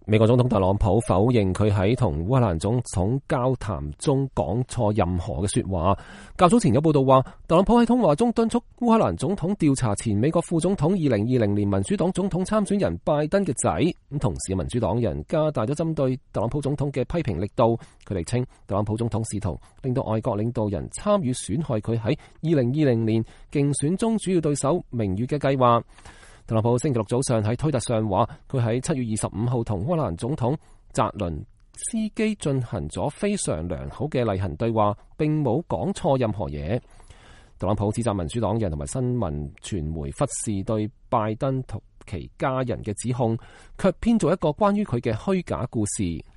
美國總統特朗普否認佢喺同烏克蘭總統交談中講錯任何嘅說話。較早前有報道話，特朗普喺通話中敦促烏克蘭總統調查前美國副總統2020年民主黨總統參選人拜登嘅仔。咁同時，民主黨人加大咗針對特朗普總統嘅批評力度。佢哋稱特朗普總統試圖令到外國領導人參與損害佢喺2020年競選中主要對手名譽嘅計劃。特朗普星期六早上喺推特上話，佢喺7月25號同烏克蘭總統澤倫斯基進行咗非常良好嘅例行對話，並冇講錯任何嘢。特朗普指責民主黨人同埋新聞傳媒忽視對拜登同其家人嘅指控，卻編造一個關於佢嘅虛假故事。